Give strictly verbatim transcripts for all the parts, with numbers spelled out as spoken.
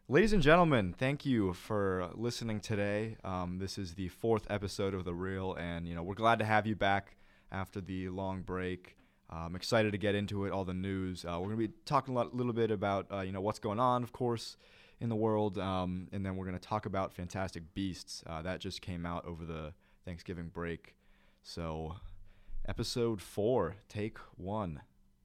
Ladies and gentlemen, thank you for listening today. Um, this is the fourth episode of The Real, and you know we're glad to have you back after the long break. Uh, I'm excited to get into it, all the news. Uh, we're going to be talking a lot, little bit about uh, you know what's going on, of course, in the world, um, and then we're going to talk about Fantastic Beasts. Uh, that just came out over the Thanksgiving break. So, episode four, take one.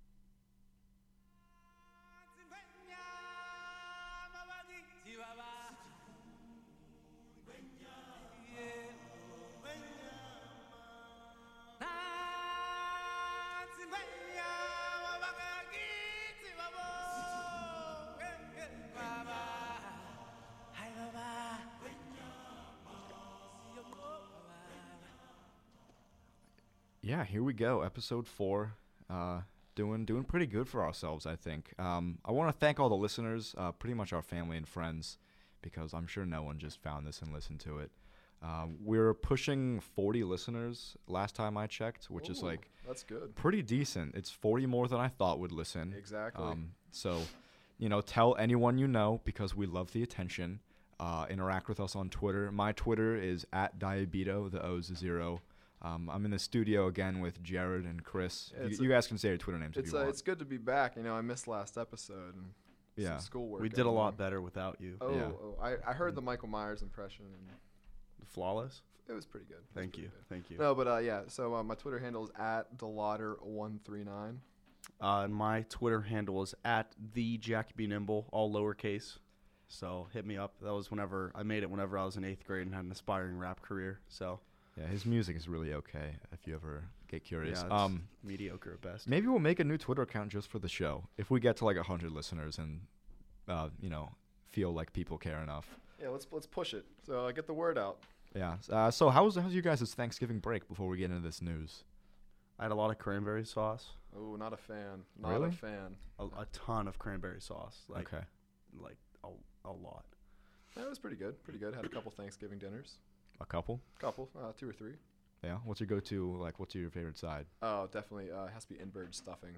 Yeah, here we go. Episode four. Uh, doing doing pretty good for ourselves, I think. Um, I want to thank all the listeners, uh, pretty much our family and friends, because I'm sure no one just found this and listened to it. Um, we're pushing forty listeners last time I checked, which Ooh, is like that's good. pretty decent. It's forty more than I thought would listen. Exactly. Um, so, you know, tell anyone you know because we love the attention. Uh, interact with us on Twitter. My Twitter is at Diabito. The O's a zero. Um, I'm in the studio again with Jared and Chris. Yeah, you, a, you guys can say your Twitter names it's if you uh, want. It's good to be back. You know, I missed last episode and Yeah. some schoolwork. We did a going lot on. better without you. Oh, Yeah. oh I, I heard the Michael Myers impression and Flawless. it was pretty good. It was Thank pretty you. good. Thank you. No, but uh, yeah. So uh, my Twitter handle is at Delauder one three nine. Uh, and my Twitter handle is at the Jackie B Nimble, all lowercase. So hit me up. That was whenever I made it. Whenever I was in eighth grade and had an aspiring rap career. So Yeah, his music is really okay if you ever get curious. yeah, it's um, mediocre at best. maybe we'll make a new Twitter account just for the show if we get to like one hundred listeners and, uh, you know, feel like people care enough. Yeah, let's let's push it. So uh, get the word out. Yeah. Uh, so how's how's you guys' Thanksgiving break before we get into this news? I had a lot of cranberry sauce. Oh, not a fan. Not Really? a fan. A, a ton of cranberry sauce. Like, okay. Like a, a lot. That was pretty good. Pretty good. Had a couple Thanksgiving dinners. A couple? Couple, uh, two or three. Yeah. What's your go-to? Like, what's your favorite side? Oh, definitely. Uh, it has to be in-bird stuffing.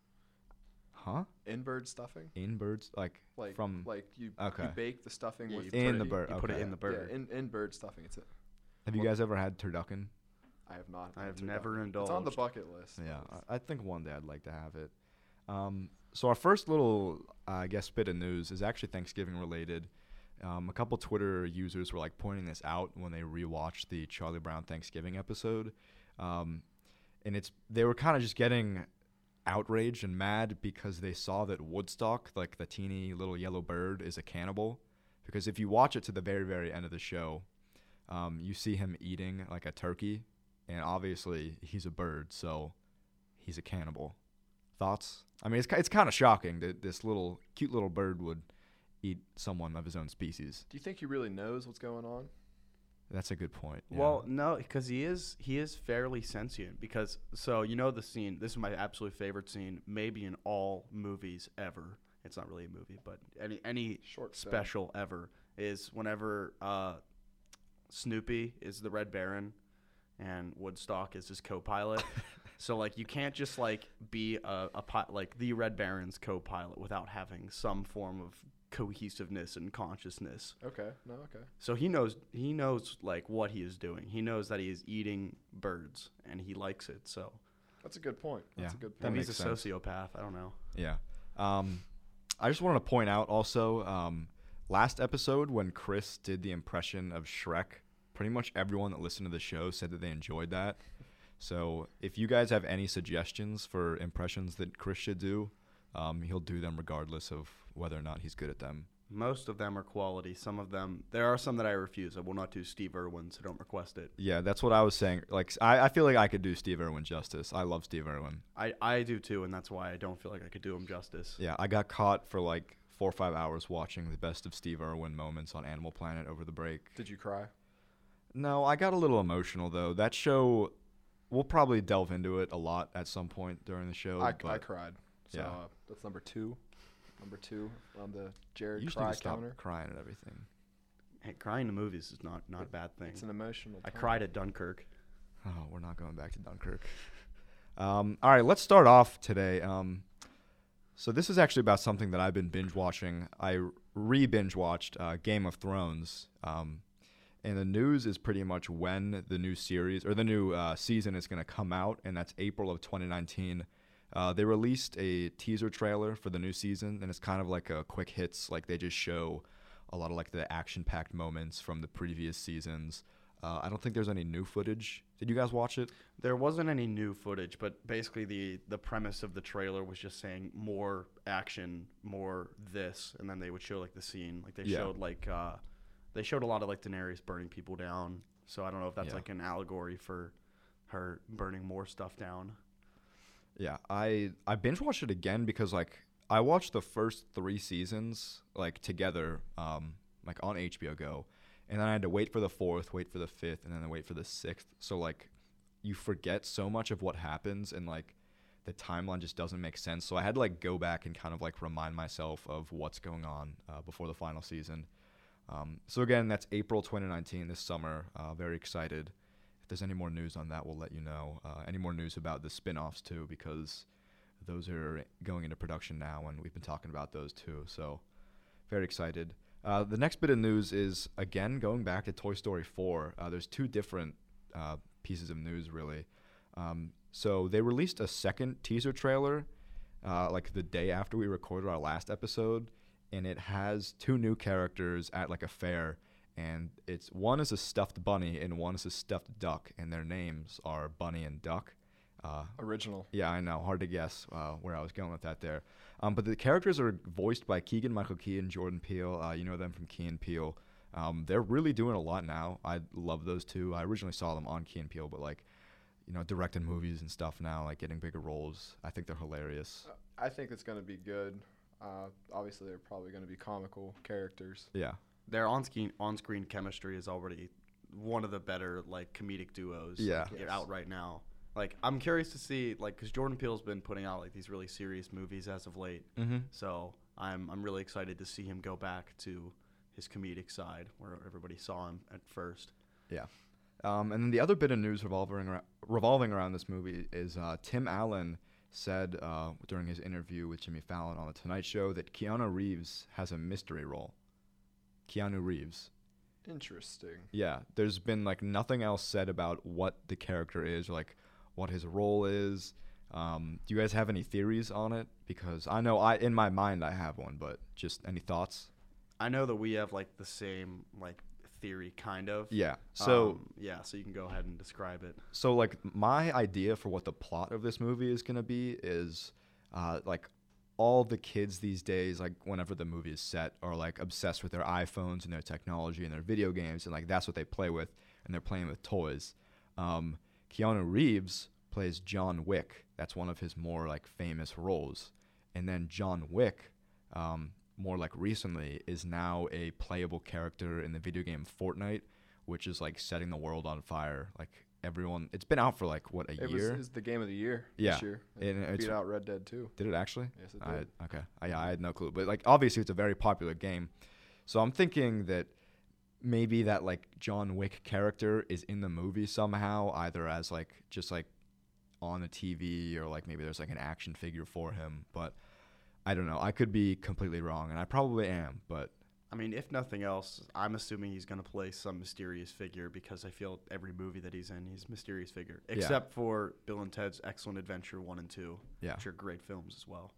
Huh? In-bird stuffing. In birds? Like, Like from like you, Okay. you bake the stuffing Yeah, with you in put the it, bird. You put it okay. in the burger. Yeah, in in bird stuffing. It's a, Have you well- guys ever had turducken? I have not. I had have turducken. never It's on the indulged. bucket list. Yeah, It's- I, I think one day I'd like to have it. Um, so our first little, uh, I guess, bit of news is actually Thanksgiving related. Um, a couple Twitter users were like pointing this out when they rewatched the Charlie Brown Thanksgiving episode, um, and it's they were kind of just getting outraged and mad because they saw that Woodstock, like the teeny little yellow bird, is a cannibal. Because if you watch it to the very very end of the show, um, you see him eating like a turkey, and obviously he's a bird, so he's a cannibal. Thoughts? I mean, it's ki- it's kind of shocking that this little cute little bird would eat someone of his own species. Do you think he really knows what's going on? That's a good point. yeah. Well, no, because he is he is fairly sentient. Because so you know the scene. This is my absolute favorite scene, maybe in all movies ever. It's not really a movie, but any any Short film. special ever is whenever uh, Snoopy is the Red Baron, and Woodstock is his co-pilot. So like you can't just like be a, a pi- like the Red Baron's co-pilot without having some form of cohesiveness and consciousness. Okay. No. Okay. So he knows he knows like what he is doing. He knows that he is eating birds and he likes it. So That's a good point. That's Yeah. a good That point. maybe he's makes a sense. sociopath. I don't know. Yeah. Um, I just wanted to point out also, um, last episode when Chris did the impression of Shrek, pretty much everyone that listened to the show said that they enjoyed that. So if you guys have any suggestions for impressions that Chris should do, um, he'll do them regardless of whether or not he's good at them. Most of them are quality. Some of them, there are some that I refuse. I will not do Steve Irwin, so don't request it. Yeah, that's what I was saying. Like, I, I feel like I could do Steve Irwin justice. I love Steve Irwin. I, I do too, and that's why I don't feel like I could do him justice. Yeah, I got caught for like four or five hours watching the best of Steve Irwin moments on Animal Planet over the break. Did you cry? No, I got a little emotional though. That show, we'll probably delve into it a lot at some point during the show. I, but I cried. So yeah. uh, that's number two. Number two on the Jared you just cry need to stop counter. crying at everything. Hey, crying to movies is not, not a bad thing. It's an emotional. I time. cried at Dunkirk. Oh, we're not going back to Dunkirk. um, all right, let's start off today. Um, So this is actually about something that I've been binge watching. I re-binge watched uh, Game of Thrones, um, and the news is pretty much when the new series or the new uh, season is going to come out, and that's April of twenty nineteen. Uh, they released a teaser trailer for the new season, and it's kind of like a quick hits. Like they just show a lot of like the action-packed moments from the previous seasons. Uh, I don't think there's any new footage. Did you guys watch it? There wasn't any new footage, but basically the, the premise of the trailer was just saying more action, more this, and then they would show like the scene. Like they Yeah. showed like uh, they showed a lot of like Daenerys burning people down. So I don't know if that's Yeah. like an allegory for her burning more stuff down. Yeah, I I binge watched it again because like I watched the first three seasons like together, um, like on H B O Go, and then I had to wait for the fourth, wait for the fifth, and then wait for the sixth. So like, you forget so much of what happens, and like, the timeline just doesn't make sense. So I had to like go back and kind of like remind myself of what's going on uh, before the final season. Um, so again, that's April twenty nineteen this summer. Uh, very excited. If there's any more news on that, we'll let you know. Uh, any more news about the spin-offs too, because those are going into production now, and we've been talking about those too. So very excited. Uh, the next bit of news is, again, going back to Toy Story four. Uh, there's two different uh, pieces of news, really. Um, so they released a second teaser trailer uh, like the day after we recorded our last episode, and it has two new characters at like a fair. And it's one is a stuffed bunny and one is a stuffed duck, and their names are Bunny and Duck. Uh, Original. yeah, I know. Hard to guess uh, where I was going with that there. Um, but the characters are voiced by Keegan-Michael Key and Jordan Peele. Uh, you know them from Key and Peele. Um, they're really doing a lot now. I love those two. I originally saw them on Key and Peele, but like, you know, directing movies and stuff now, like getting bigger roles. I think they're hilarious. I think it's going to be good. Uh, obviously, they're probably going to be comical characters. Yeah. Their on-screen on-screen chemistry is already one of the better like comedic duos Yeah. like, Yes. out right now. Like I'm curious to see like because Jordan Peele's been putting out like these really serious movies as of late. Mm-hmm. So I'm I'm really excited to see him go back to his comedic side where everybody saw him at first. Yeah. Um, and then the other bit of news revolving around, revolving around this movie is uh, Tim Allen said uh, during his interview with Jimmy Fallon on The Tonight Show that Keanu Reeves has a mystery role. Keanu Reeves. Interesting. Yeah. There's been like nothing else said about what the character is or like what his role is. Um, do you guys have any theories on it? Because I know I in my mind I have one, but just any thoughts? I know that we have like the same like theory kind of. Yeah. So um, yeah, so you can go ahead and describe it. So, like, my idea for what the plot of this movie is going to be is, uh, like, all the kids these days, like, whenever the movie is set, are, like, obsessed with their iPhones and their technology and their video games, and, like, that's what they play with, and they're playing with toys. Um, Keanu Reeves plays John Wick. That's one of his more, like, famous roles. And then John Wick, um, more, like, recently, is now a playable character in the video game Fortnite, which is like setting the world on fire. Like everyone, it's been out for like what a It was, year. it was the game of the year Yeah. this year. It And it's- beat out Red Dead two. Did it actually? Yes, it I, did. okay, I, yeah, I had no clue. But like obviously, it's a very popular game. So I'm thinking that maybe that like John Wick character is in the movie somehow, either as like just like on the T V or like maybe there's like an action figure for him. But I don't know. I could be completely wrong, and I probably am. But I mean, if nothing else, I'm assuming he's going to play some mysterious figure because I feel every movie that he's in, he's a mysterious figure. Yeah. Except for Bill and Ted's Excellent Adventure one and two, yeah. which are great films as well.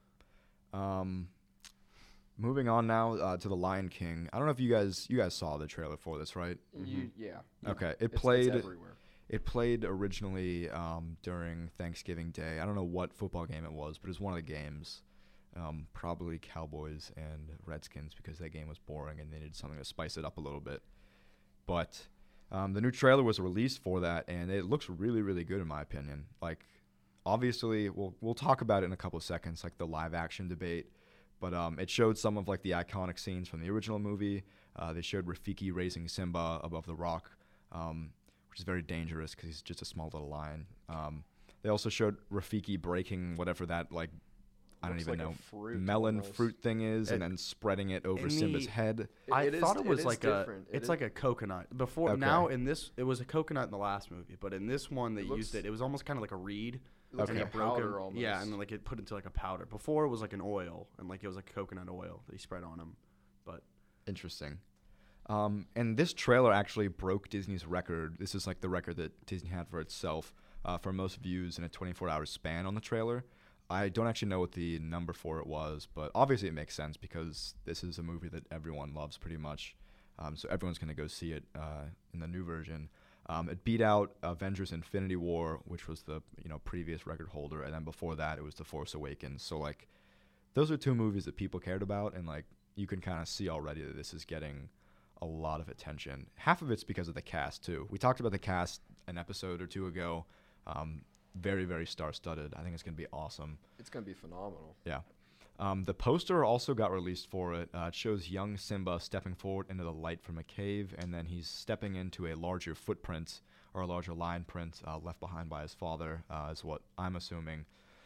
Um, moving on now uh, to The Lion King. I don't know if you guys you guys saw the trailer for this, right? You, yeah. Okay, it It's- it's played. everywhere. It played originally um, during Thanksgiving Day. I don't know what football game it was, but it was one of the games. Um, probably Cowboys and Redskins because that game was boring and they needed something to spice it up a little bit. But um, the new trailer was released for that, and it looks really, really good in my opinion. Like, obviously, we'll we'll talk about it in a couple of seconds, like the live action debate. But um, it showed some of like the iconic scenes from the original movie. Uh, they showed Rafiki raising Simba above the rock, um, which is very dangerous because he's just a small little lion. Um, they also showed Rafiki breaking whatever that like I don't Looks even like a know fruit melon almost. fruit thing is, and It- then spreading it over in Simba's the- head. It- I it is- thought it was is like a, different. It it's is- like a coconut. Before Okay. now in this, it was a coconut in the last movie, but in this one they It used looks- it. It was almost kind of like a reed, It looks Okay. like a broken- powder almost. Yeah, and then like it put into like a powder. Before it was like an oil, and like it was like coconut oil that he spread on him. But Interesting. Um, and this trailer actually broke Disney's record. This is like the record that Disney had for itself uh, for most views in a twenty-four hour span on the trailer. I don't actually know what the number for it was, but obviously it makes sense because this is a movie that everyone loves pretty much. Um, so everyone's going to go see it uh, in the new version. Um, it beat out Avengers: Infinity War, which was the you know previous record holder, and then before that it was The Force Awakens. So like, those are two movies that people cared about, and like you can kind of see already that this is getting a lot of attention. Half of it's because of the cast too. We talked about the cast an episode or two ago. Um, very very star-studded. I think it's gonna be awesome. It's gonna be phenomenal. Yeah. Um, the poster also got released for it. Uh, it shows young Simba stepping forward into the light from a cave, and then he's stepping into a larger footprint or a larger line print uh, left behind by his father, uh, is what I'm assuming.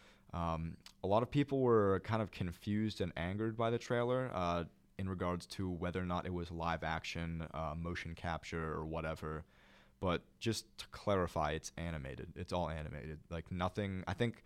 Um, a lot of people were kind of confused and angered by the trailer uh, in regards to whether or not it was live action, uh, motion capture, or whatever. But just to clarify, it's animated. It's all animated. Like nothing. I think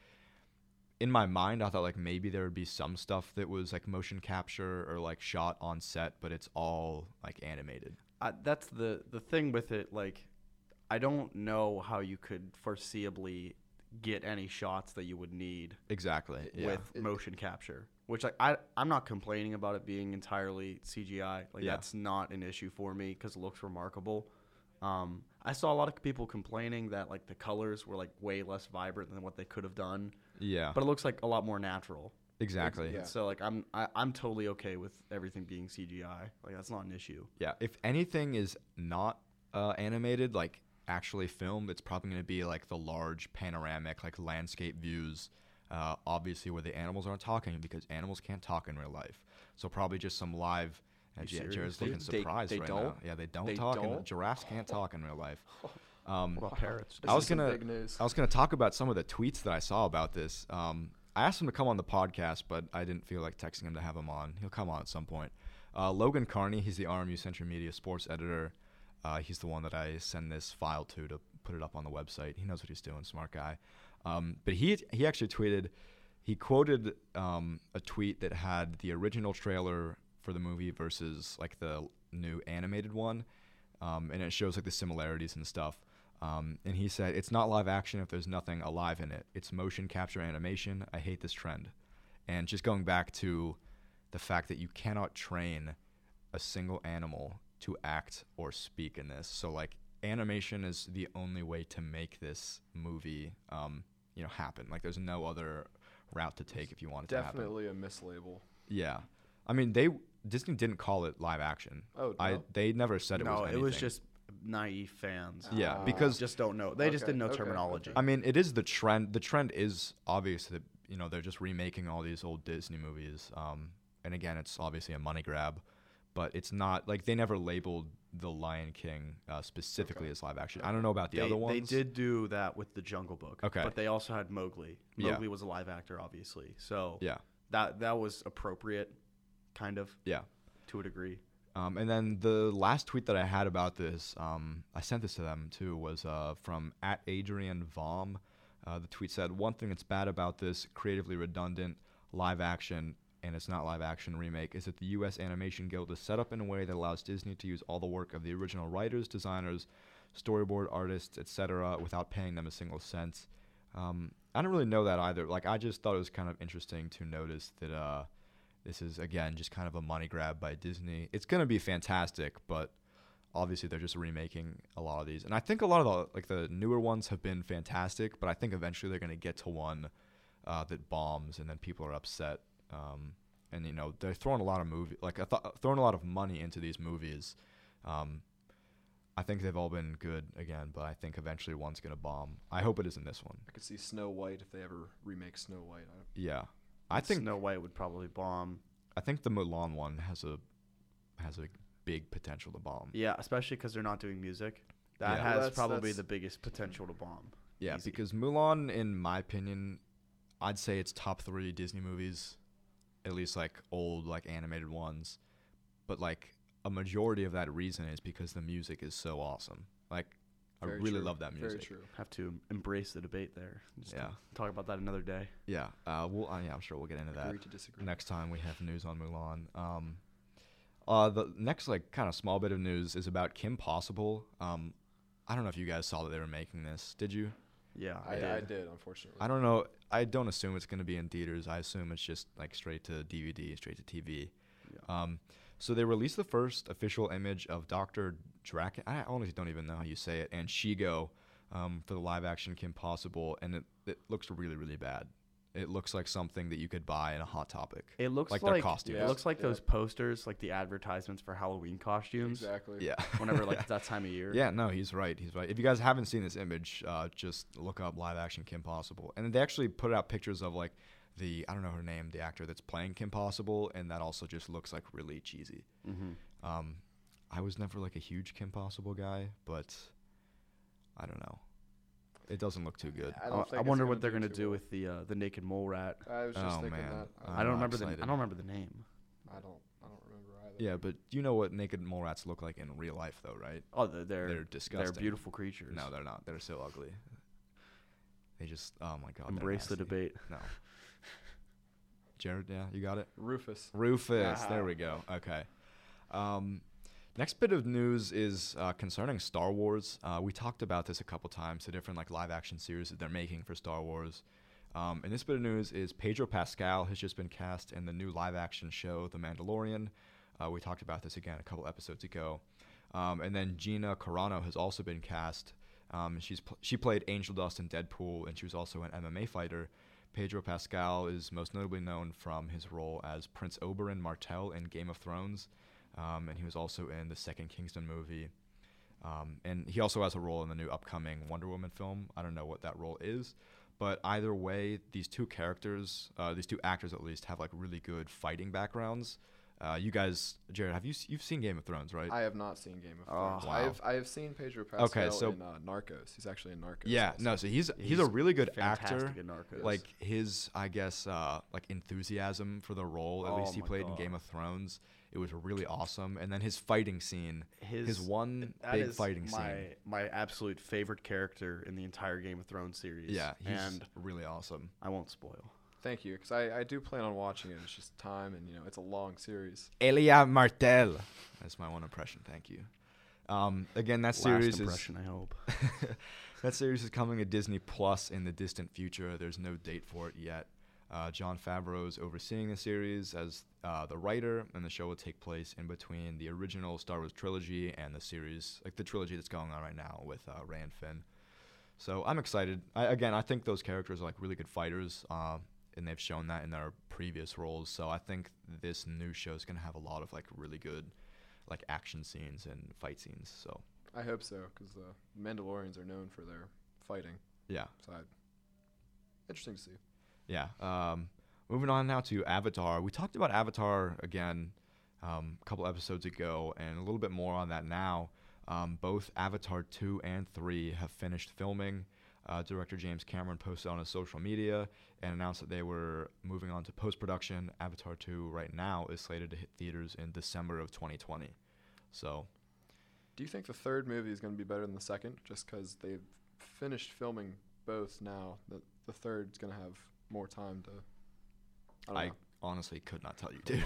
in my mind, I thought like maybe there would be some stuff that was like motion capture or like shot on set, but it's all like animated. I, that's the the thing with it. Like, I don't know how you could foreseeably get any shots that you would need Exactly. Yeah. with It- motion capture. Which like I I'm not complaining about it being entirely C G I. Like Yeah. that's not an issue for me because it looks remarkable. Um, I saw a lot of people complaining that like the colors were like way less vibrant than what they could have done, yeah. but it looks like a lot more natural. Exactly. Yeah. So like I'm I, I'm totally okay with everything being C G I. Like that's not an issue. Yeah, if anything is not uh, animated, like actually filmed, it's probably going to be like the large panoramic, like landscape views, uh, obviously where the animals aren't talking because animals can't talk in real life. So probably just some live. You Uh, J- serious, Jared's dude? looking They- surprised they right don't? now. Yeah, they don't They talk. In, don't? giraffes can't talk in real life. Um, What about parrots? This I was is some gonna- big news. I was going to talk about some of the tweets that I saw about this. Um, I asked him to come on the podcast, but I didn't feel like texting him to have him on. He'll come on at some point. Uh, Logan Carney, he's the R M U Central Media sports editor. Uh, he's the one that I send this file to to put it up on the website. He knows what he's doing, smart guy. Um, but he he actually tweeted, he quoted um, a tweet that had the original trailer for the movie versus like the new animated one, um, and it shows like the similarities and stuff. Um, and he said, "It's not live action if there's nothing alive in it. It's motion capture animation. I hate this trend." And just going back to the fact that you cannot train a single animal to act or speak in this. So like animation is the only way to make this movie, um, you know, happen. Like there's no other route to take if you want it to happen. Definitely a mislabel. Yeah. I mean, they Disney didn't call it live action. Oh, I no? they never said it no, was it anything. was just naive fans. Yeah, Ah. because Just don't know. They just Okay, didn't know okay, terminology. okay. I mean, it is the trend. The trend is obvious that you know they're just remaking all these old Disney movies. Um, and again, it's obviously a money grab, but it's not like they never labeled The Lion King uh, specifically Okay. as live action. I don't know about the they, other ones. They did do that with the Jungle Book. Okay. But they also had Mowgli. Yeah. Mowgli was a live actor, obviously. So Yeah, that that was appropriate, kind of, yeah. to a degree. Um, and then the last tweet that I had about this, um, I sent this to them too, was uh, from at Adrian Vom. Uh, the tweet said, "One thing that's bad about this creatively redundant live action, and it's not live action remake, is that the U S Animation Guild is set up in a way that allows Disney to use all the work of the original writers, designers, storyboard artists, et cetera, without paying them a single cent." Um, I don't really know that either. Like, I just thought it was kind of interesting to notice that uh, this is, again, just kind of a money grab by Disney. It's going to be fantastic, but obviously they're just remaking a lot of these. And I think a lot of the, like, the newer ones have been fantastic, but I think eventually they're going to get to one uh, that bombs and then people are upset. Um, and, you know, they're throwing a lot of movie, like, th- throwing a lot of money into these movies. Um, I think they've all been good again, but I think eventually one's going to bomb. I hope it isn't this one. I could see Snow White if they ever remake Snow White. I don't- Yeah. I think Snow White would probably bomb. I think the Mulan one has a has a big potential to bomb. Yeah, especially because they're not doing music. That Yeah. has That's- probably that's- the biggest potential to bomb. Yeah, Easy. because Mulan, in my opinion, I'd say it's top three Disney movies, at least like old, like animated ones. But like a majority of that reason is because the music is so awesome. Like I Very really true. love that music. Very true. Have to embrace the debate there. Just Yeah. talk about that another day. Yeah. Uh, we'll, uh, yeah, I'm sure we'll get into that Agree to disagree. next time we have news on Mulan. Um, uh, the next like kind of small bit of news is about Kim Possible. Um, I don't know if you guys saw that they were making this. Did you? Yeah, I, I, did. I did, unfortunately. I don't know. I don't assume it's going to be in theaters. I assume it's just like straight to D V D, straight to T V. Yeah. Um, so they released the first official image of Doctor Draken. I honestly don't even know how you say it. And Shigo um, for the live-action Kim Possible, and it, it looks really, really bad. It looks like something that you could buy in a Hot Topic. It looks like like, their costumes. It looks like Yeah. those posters, like the advertisements for Halloween costumes. Exactly. Yeah. Whenever like that time of year. Yeah, no, he's right. He's right. If you guys haven't seen this image, uh, just look up live-action Kim Possible. And they actually put out pictures of like the I don't know her name, the actor that's playing Kim Possible, and that also just looks like really cheesy. Mm-hmm. Um, I was never like a huge Kim Possible guy, but I don't know. It doesn't look too good. I I, don't I think it's wonder gonna what they're do gonna too do well. with the uh, the naked mole rat. I was just Oh, thinking man. that. I'm I don't not remember the excited. I don't remember the name. I don't. I don't remember either. Yeah, but you know what naked mole rats look like in real life, though, right? Oh, they're they're, They're they're disgusting. beautiful creatures. No, they're not. They're so ugly. They just, oh my god. they're Embrace the nasty. debate. No. Jared, yeah, you got it? Rufus. Rufus. Ah. There we go. Okay. Um, next bit of news is uh, concerning Star Wars. Uh, we talked about this a couple times, the different like live action series that they're making for Star Wars. Um, and this bit of news is Pedro Pascal has just been cast in the new live action show, The Mandalorian. Uh, we talked about this again a couple episodes ago. Um, and then Gina Carano has also been cast. Um, she's pl- she played Angel Dust in Deadpool, and she was also an M M A fighter. Pedro Pascal is most notably known from his role as Prince Oberyn Martell in Game of Thrones, um, and he was also in the second Kingsman movie. Um, and he also has a role in the new upcoming Wonder Woman film. I don't know what that role is, but either way, these two characters, uh, these two actors at least, have like really good fighting backgrounds. Uh, you guys, Jared, have you s- you've seen Game of Thrones, right? I have not seen Game of Oh, Thrones. wow. I have I have seen Pedro Pascal Okay, so- in uh, Narcos. He's actually in Narcos. yeah, also. no, so he's, he's He's a really good Fantastic actor. in Narcos. Like his, I guess, uh, like enthusiasm for the role. At Oh least he my played in God. Game of Thrones. It was really awesome. And then his fighting scene, his, his one that big is fighting my, scene. My absolute favorite character in the entire Game of Thrones series. Yeah, he's and really awesome. I won't spoil. Thank you, because I, I do plan on watching it. It's just time, and you know it's a long series. Elia Martel. That's my one impression. Thank you. Um, again, that Last series is impression, I hope. that series is coming to Disney Plus in the distant future. There's no date for it yet. Uh, Jon Favreau is overseeing the series as uh, the writer, and the show will take place in between the original Star Wars trilogy and the series, like the trilogy that's going on right now with uh, Rey and Finn. So I'm excited. I, again, I think those characters are like really good fighters, uh, and they've shown that in their previous roles. So I think this new show is gonna have a lot of like really good, like action scenes and fight scenes. So I hope so, because uh, Mandalorians are known for their fighting. yeah. So I, interesting to see. Yeah. Um, moving on now to Avatar. We talked about Avatar again um, a couple episodes ago, and a little bit more on that now. Um, both Avatar two and three have finished filming. Uh, director James Cameron posted on his social media and announced that they were moving on to post-production. Avatar two right now is slated to hit theaters in December of twenty twenty. So, Do you think the third movie is going to be better than the second, just because they've finished filming both now? That the third's going to have more time to. I don't I know. honestly could not tell you, dude.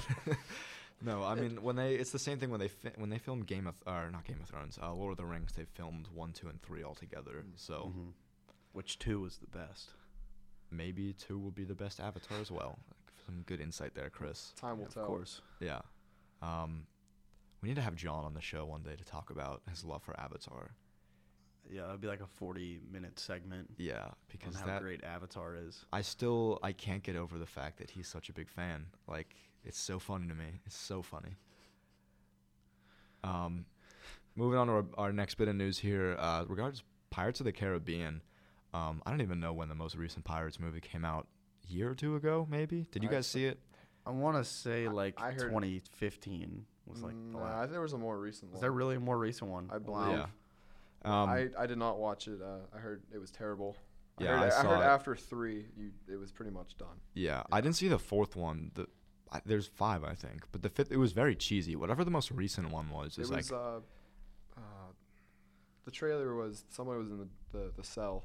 No, I mean when they it's the same thing when they fi- when they filmed Game of or not Game of Thrones, uh, Lord of the Rings. They filmed one, two, and three all together. So Mhm. Which two was the best? maybe two will be the best Avatar as well. Like, some good insight there, Chris. Time will Yeah, tell. of course. Yeah. Um, we need to have John on the show one day to talk about his love for Avatar. Yeah, it'd be like a forty-minute segment Yeah, on because how that great Avatar is. I still I can't get over the fact that he's such a big fan. Like it's so funny to me. It's so funny. Um, moving on to our, our next bit of news here, uh, regards Pirates of the Caribbean. Um, I don't even know when the most recent Pirates movie came out. A year or two ago, maybe. Did you I guys th- see it? I want to say I- like I heard- twenty fifteen was like Mm, the nah, last. I think there was a more recent Is one. there really a more recent one? I Wow. believe. Yeah. Um, I, I did not watch it. Uh, I heard it was terrible. I Yeah, heard, I I saw heard it. after three, you it was pretty much done. yeah, I didn't see the fourth one. The I, there's five, I think, but the fifth it was very cheesy. Whatever the most recent one was It is was like uh, uh, the trailer was someone was in the, the, the cell,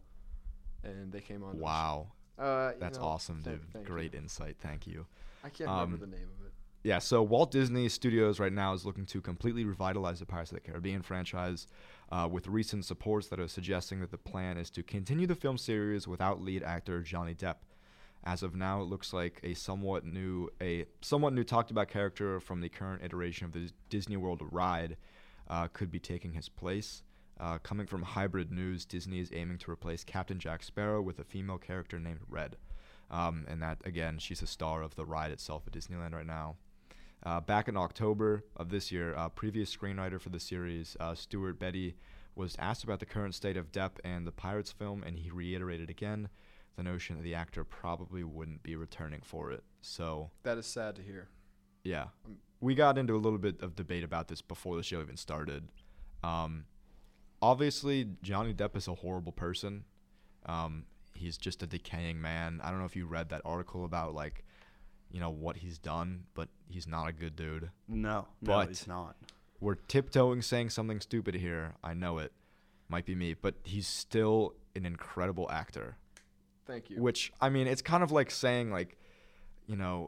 and they came on. Wow. Uh, you That's know, awesome, thank- dude. thank Great you. insight. Thank you. I can't Um, remember the name of it. Yeah, so Walt Disney Studios right now is looking to completely revitalize the Pirates of the Caribbean franchise, uh, with recent supports that are suggesting that the plan is to continue the film series without lead actor Johnny Depp. As of now, it looks like a somewhat new, a somewhat new talked about character from the current iteration of the Disney World ride uh, could be taking his place. Uh, coming from Hybrid News, Disney is aiming to replace Captain Jack Sparrow with a female character named Red. Um, and that, again, she's a star of the ride itself at Disneyland right now. Uh, back in October of this year, uh, previous screenwriter for the series, uh, Stuart Beattie, was asked about the current state of Depp and the Pirates film, and he reiterated again the notion that the actor probably wouldn't be returning for it. So, That is sad to hear. yeah. Um, We got into a little bit of debate about this before the show even started. Um, obviously, Johnny Depp is a horrible person. Um, he's just a decaying man. I don't know if you read that article about, like, you know, what he's done, but he's not a good dude. No, no, But- it's not. We're tiptoeing saying something stupid here. I know it. Might be me. But he's still an incredible actor. Thank you. Which, I mean, it's kind of like saying, like, you know,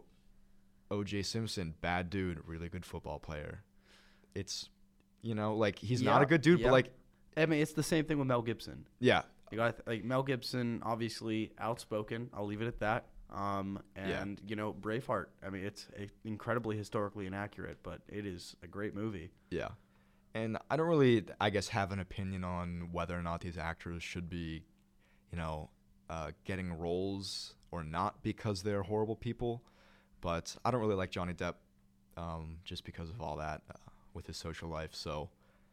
O J Simpson, bad dude, really good football player. It's, you know, like, he's not Yeah, a good dude, yeah. but, like, I mean, it's the same thing with Mel Gibson. yeah. You got like Mel Gibson, obviously outspoken. I'll leave it at that. Um, Yeah. and you know, Braveheart. I mean, it's a, incredibly historically inaccurate, but it is a great movie. Yeah. And I don't really, I guess, have an opinion on whether or not these actors should be, you know, uh, getting roles or not because they're horrible people. But I don't really like Johnny Depp um, just because of all that uh, with his social life. So,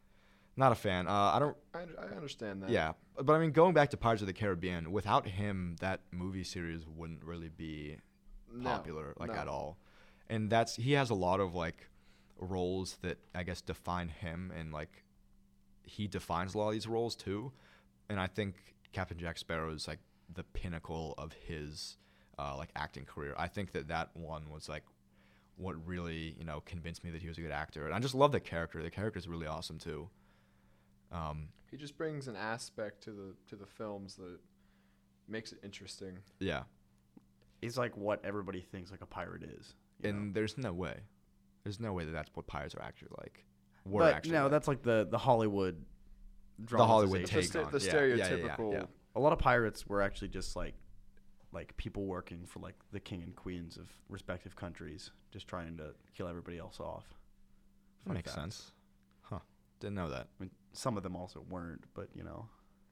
not a fan. Uh, I don't, I, I understand that. yeah. But I mean, going back to Pirates of the Caribbean, without him, that movie series wouldn't really be No, popular, like, no. at all. And that's, he has a lot of, like, roles that I guess define him, and, like, he defines a lot of these roles too. And I think Captain Jack Sparrow is, like, the pinnacle of his uh, like acting career. I think that that one was, like, what really, you know, convinced me that he was a good actor. And I just love the character. The character is really awesome too. Um, He just brings an aspect to the to the films that makes it interesting. yeah. He's like what everybody thinks like a pirate is. you And know? there's no way, there's no way that that's what pirates are actually like. Were but actually no, like. that's like the the Hollywood. The Hollywood dramatization. take the, on the yeah, yeah, yeah, yeah, stereotypical. yeah. A lot of pirates were actually just like like people working for like the king and queens of respective countries, just trying to kill everybody else off. That Fun makes fact. sense. Huh. Didn't know that. I mean, some of them also weren't, but you know,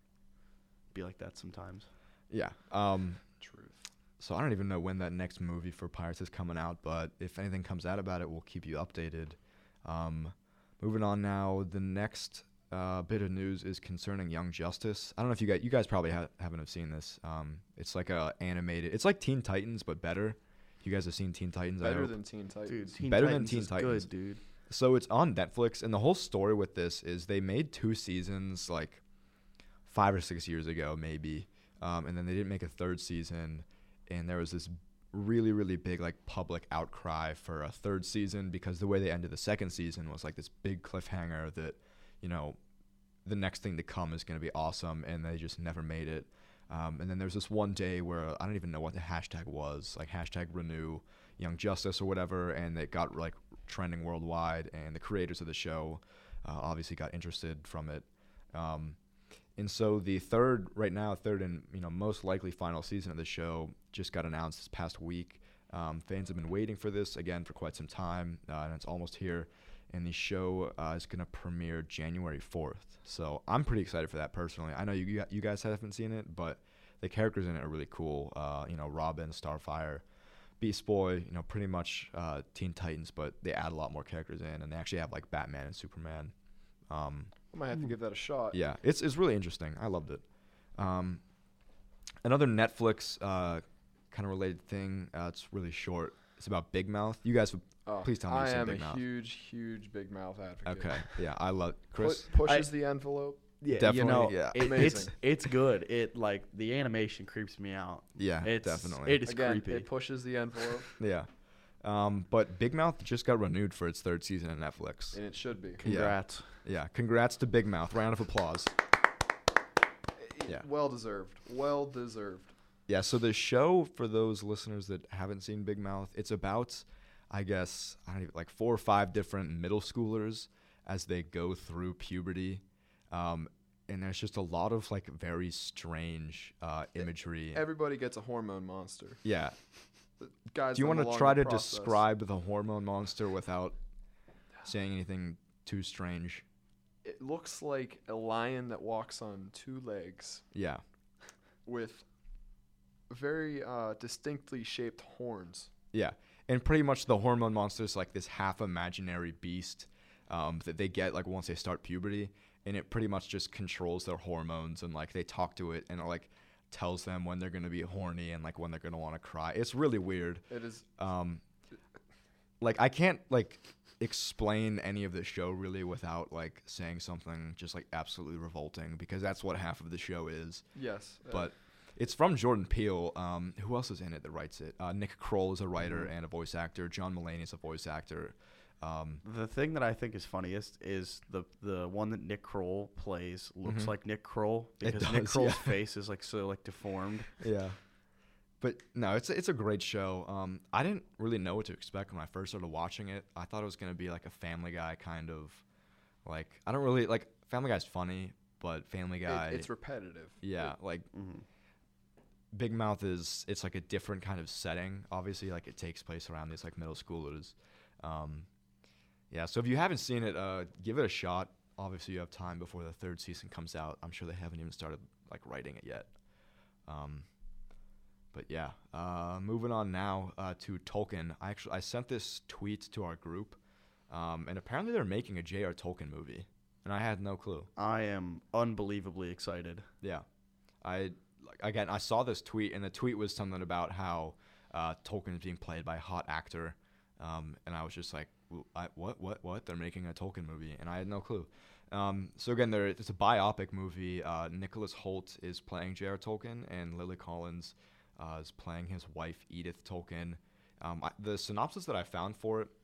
be like that sometimes. Yeah. Um. Truth. So I don't even know when that next movie for Pirates is coming out, but if anything comes out about it, we'll keep you updated. Um, moving on now, the next uh, bit of news is concerning Young Justice. I don't know if you guys, you guys probably ha- haven't have seen this. Um, it's like a animated, it's like Teen Titans but better. You guys have seen Teen Titans? I Better hope. than Teen Titans. Dude, Teen Better than Titans Teen is Titans. good, dude. So it's on Netflix, and the whole story with this is they made two seasons like five or six years ago, maybe, um, and then they didn't make a third season, and there was this really, really big like public outcry for a third season because the way they ended the second season was like this big cliffhanger that, you know, the next thing to come is going to be awesome, and they just never made it. Um, and then there's this one day where I don't even know what the hashtag was, like hashtag renew Young Justice or whatever, and it got like trending worldwide, and the creators of the show uh, obviously got interested from it. Um, and so the third, right now, third and you know most likely final season of the show just got announced this past week. Um, fans have been waiting for this again for quite some time, uh, and it's almost here. And the show uh, is going to premiere January fourth. So I'm pretty excited for that personally. I know you you guys haven't seen it, but the characters in it are really cool. Uh, you know, Robin, Starfire, Beast Boy, you know, pretty much uh, Teen Titans, but they add a lot more characters in, and they actually have like Batman and Superman. Um, I might have to give that a shot. yeah, it's it's really interesting. I loved it. Um, another Netflix uh, kind of related thing. Uh, it's really short. It's about Big Mouth. You guys, would, Oh, please tell me I you've seen am Big a Mouth. huge, huge Big Mouth advocate. Okay, yeah, I love Pu- Chris. pushes the envelope. Yeah, Definitely, You know, yeah. it- Amazing. it's it's good. It like the animation creeps me out. Yeah, It's definitely. it is Again, creepy. it pushes the envelope. Yeah. Um, but Big Mouth just got renewed for its third season on Netflix. And it should be. Congrats. Yeah, congrats to Big Mouth. Round of applause. Yeah. Well deserved. Well deserved. Yeah, so the show, for those listeners that haven't seen Big Mouth, it's about, I guess, I don't even, like four or five different middle schoolers as they go through puberty. Um, and there's just a lot of like very strange uh, imagery. Everybody gets a hormone monster. Yeah. Guys, Do you them want to along try the to process. describe the hormone monster without saying anything too strange? It looks like a lion that walks on two legs Yeah. with very uh, distinctly shaped horns. Yeah. And pretty much the hormone monster is like this half imaginary beast um, that they get like once they start puberty. And it pretty much just controls their hormones, and like they talk to it and it like tells them when they're going to be horny and like when they're going to want to cry. It's really weird. It is. Um, like I can't like explain any of the show really without like saying something just like absolutely revolting, because that's what half of the show is. Yes. uh, But it's from Jordan Peele. Um, who else is in it that writes it? Uh, Nick Kroll is a writer Mhm. and a voice actor. John Mulaney is a voice actor. Um, The thing that I think is funniest is the the one that Nick Kroll plays looks Mhm. like Nick Kroll It because Nick does, Kroll's yeah. face is like so like deformed. yeah. But no, it's a, it's a great show. Um, I didn't really know what to expect when I first started watching it. I thought it was gonna be like a Family Guy kind of, like I don't really like Family Guy's funny, but Family it- Guy, it's repetitive. yeah, It- like Mm-hmm. Big Mouth is it's like a different kind of setting. Obviously, like it takes place around these like middle schoolers. Um, yeah, so if you haven't seen it, uh, give it a shot. Obviously, you have time before the third season comes out. I'm sure they haven't even started like writing it yet. Um, but yeah, uh, moving on now uh, to Tolkien. I actually I sent this tweet to our group, um, and apparently they're making a J R. Tolkien movie, and I had no clue. I am unbelievably excited. Yeah, I like again. I saw this tweet, and the tweet was something about how uh, Tolkien is being played by a hot actor, um, and I was just like, "W- I, "What? What? What? They're making a Tolkien movie?" And I had no clue. Um, so again, there it's a biopic movie. Uh, Nicholas Hoult is playing J R. Tolkien, and Lily Collins uh, is playing his wife Edith Tolkien. Um, I, the synopsis that I found for it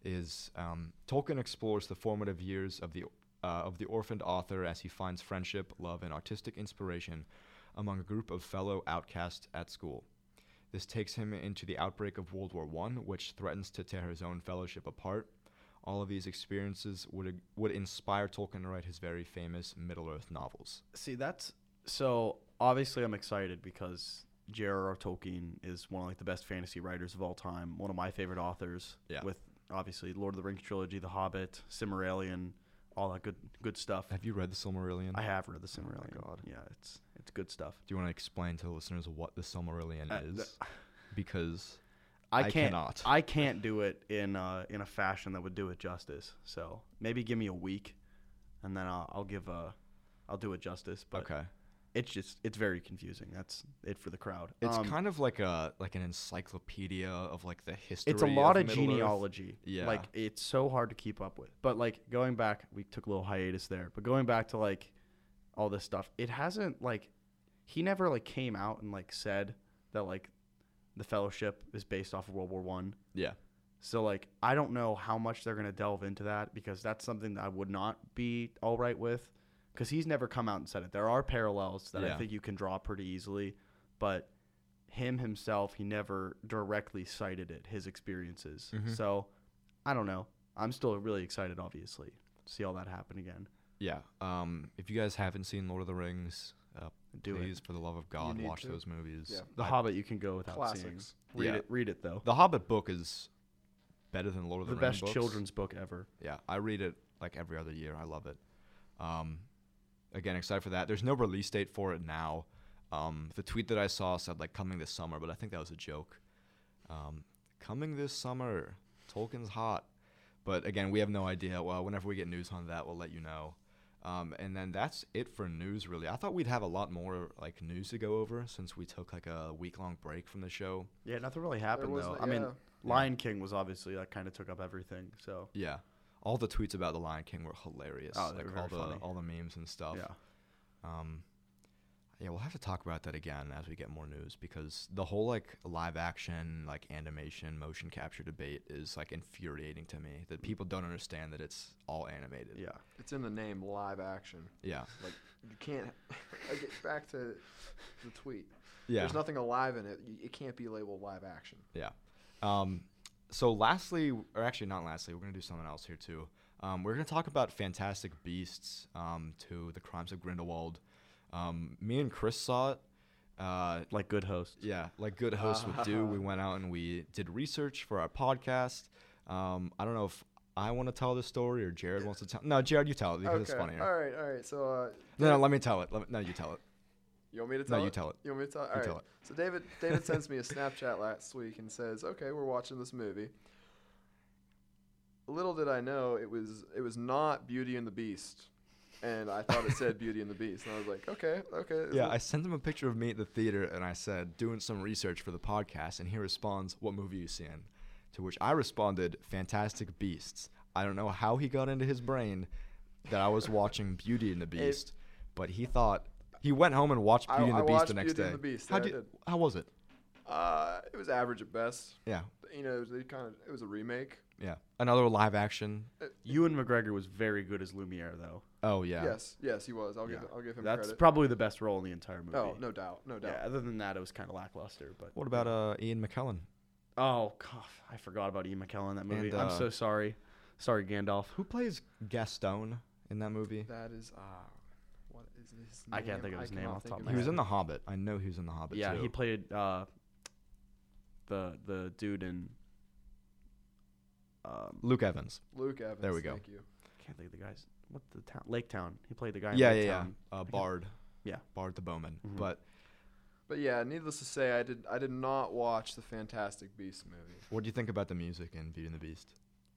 is um, Tolkien explores the formative years of the uh, of the orphaned author as he finds friendship, love, and artistic inspiration among a group of fellow outcasts at school. This takes him into the outbreak of World War One, which threatens to tear his own fellowship apart. All of these experiences would would inspire Tolkien to write his very famous Middle-earth novels. See, that's so obviously I'm excited because J R R. Tolkien is one of like the best fantasy writers of all time. One of my favorite authors. Yeah. With obviously Lord of the Rings trilogy, The Hobbit, Silmarillion, all that good good stuff. Have you read the Silmarillion? I have read the Oh my Silmarillion. God. Yeah, it's it's good stuff. Do you want to explain to the listeners what the Silmarillion Uh, is? th- Because I I can't. cannot. I can't do it in uh, in a fashion that would do it justice. So maybe give me a week, and then I'll, I'll give a, I'll do it justice. But okay, it's just it's very confusing. That's it for the crowd. it's Um, kind of like a like an encyclopedia of like the history. it's a lot of, Middle-earth. genealogy. Yeah. Like it's so hard to keep up with. But like going back, we took a little hiatus there. But going back to like all this stuff, it hasn't like he never like came out and like said that like the Fellowship is based off of World War One. Yeah, So like I don't know how much they're gonna delve into that because that's something that I would not be all right with, because he's never come out and said it. There are parallels that Yeah. I think you can draw pretty easily, but him himself, he never directly cited it, his experiences. Mhm. So I don't know. I'm still really excited, obviously, to see all that happen again. yeah. Um, if you guys haven't seen Lord of the Rings, uh, Do please, it. for the love of God, need watch to. those movies. Yeah. The I- Hobbit you can go without Classics. seeing. Read Yeah. it. Read it though. The Hobbit book is better than Lord of The the, best Rings books. children's book ever. Yeah, I read it like every other year. I love it. Um, again, excited for that. There's no release date for it now. Um, the tweet that I saw said like coming this summer, but I think that was a joke. Um, coming this summer, Tolkien's hot. But again, we have no idea. Well, whenever we get news on that, we'll let you know. Um, and then that's it for news, really. I thought we'd have a lot more like news to go over since we took like a week long break from the show. Yeah, nothing really happened was though. the- I mean, yeah. Lion King was obviously that kind of took up everything. So Yeah, all the tweets about the Lion King were hilarious. Oh, they like were all very the funny. all the memes and stuff. yeah, Um, Yeah, we'll have to talk about that again as we get more news because the whole like live action, like animation, motion capture debate is like infuriating to me that people don't understand that it's all animated. Yeah. It's in the name live action. Yeah. Like you can't. I get back to the tweet. Yeah. There's nothing alive in it. Y- It can't be labeled live action. Yeah. Um, so lastly, or actually not lastly, we're gonna do something else here too. Um, we're gonna talk about Fantastic Beasts, um, to the Crimes of Grindelwald. Um, me and Chris saw it. Uh, Like good hosts. yeah, like good hosts would do. We went out and we did research for our podcast. Um, I don't know if I want to tell the story or Jared wants to tell. No, Jared, you tell it because it's funnier. All right. All right. So. Uh, No, no, let me tell it. Let me, no, you tell it. You want me to No, tell you it? tell it. You want me to tell it? You All right. tell it. So David David sends me a Snapchat last week and says, "Okay, we're watching this movie." Little did I know it was it was not Beauty and the Beast, and I thought it said Beauty and the Beast, and I was like, "Okay, okay." is Yeah, it- I sent him a picture of me at the theater, and I said, doing some research for the podcast, and he responds, what movie you seeing? To which I responded, Fantastic Beasts. I don't know how he got into his brain that I was watching Beauty and the Beast, but he thought, he went home and watched I- Beauty and I the Beast watched the next Beauty day. and the Beast, How yeah, I did, did. how was it? Uh, it was average at best. Yeah, You know, they kind of it was a remake. yeah. Another live action. Ewan McGregor was very good as Lumiere, though. Oh, yeah. Yes, yes, he was. I'll Yeah. give I'll give him That's credit. probably the best role in the entire movie. Oh, no doubt, no doubt. Yeah, other than that, it was kind of lackluster. But What about uh, Ian McKellen? Oh, God, I forgot about Ian McKellen in that movie. And, I'm uh, so sorry. Sorry, Gandalf. Who plays Gaston in that movie? That is uh, what is his name? I can't think of his name cannot off the think top of of He my was his in name. The Hobbit. I know he was in The Hobbit, Yeah, too. he played uh, the the dude in. Um, Luke Evans. Luke Evans. There we go. Thank you. I can't think of the guy's. What the town? Lake Town. He played the guy. Yeah, in yeah, Lake yeah. Town. Uh, can't- Bard. Yeah. Bard the Bowman. Mhm. But But yeah, needless to say, I did I did not watch the Fantastic Beasts movie. what do you think about the music in Beauty and the Beast?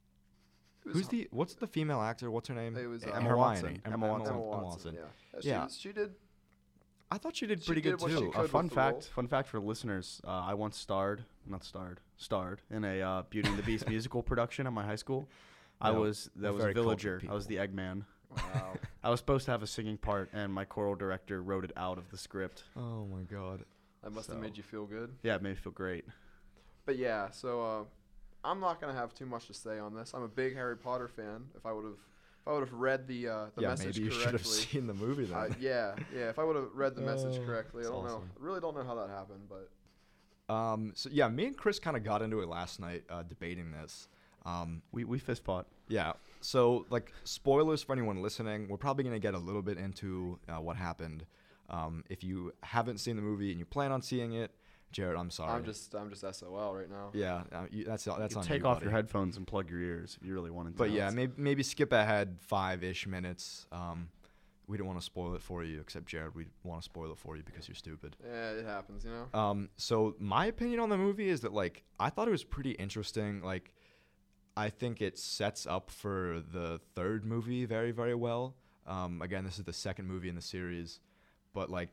It was Who's the what's the female actor? What's her name? It was, uh, Hermione. Emma Watson. Emma, Emma Emma Watson. Emma Emma Watson? Yeah, yeah, she, Yeah. Was, she did. I thought she did She pretty did good what she too. could. A fun with the fact. role. Fun fact for listeners. Uh, I once starred, not starred, starred in a uh, Beauty and the Beast musical production at my high school. I Yeah, was we're that was a very cultured villager. I was the Eggman. Wow. I was supposed to have a singing part, and my choral director wrote it out of the script. Oh my god. That must have So- made you feel good. Yeah, it made me feel great. But yeah, so uh, I'm not gonna have too much to say on this. I'm a big Harry Potter fan. If I would have, if I would have read the uh, the yeah, message maybe you should have correctly, seen the movie then. uh, yeah, yeah. If I would have read the message Oh, correctly, I that's don't know. awesome. I really don't know how that happened, but um. So yeah, me and Chris kind of got into it last night, uh, debating this. Um. We we fist fought. Yeah. So like, spoilers for anyone listening. We're probably gonna get a little bit into uh, what happened. Um. If you haven't seen the movie and you plan on seeing it, Jared, I'm sorry. I'm just I'm just S O L right now. Yeah. Uh, you, that's that's You on take you, off buddy. your headphones and plug your ears if you really wanted to. But yeah, maybe maybe skip ahead five-ish minutes. Um, we don't want to spoil it for you, except Jared, we want to spoil it for you because you're stupid. Yeah, it happens, you know. Um, so my opinion on the movie is that like I thought it was pretty interesting. Like, I think it sets up for the third movie very very well. Um, again, this is the second movie in the series, but like,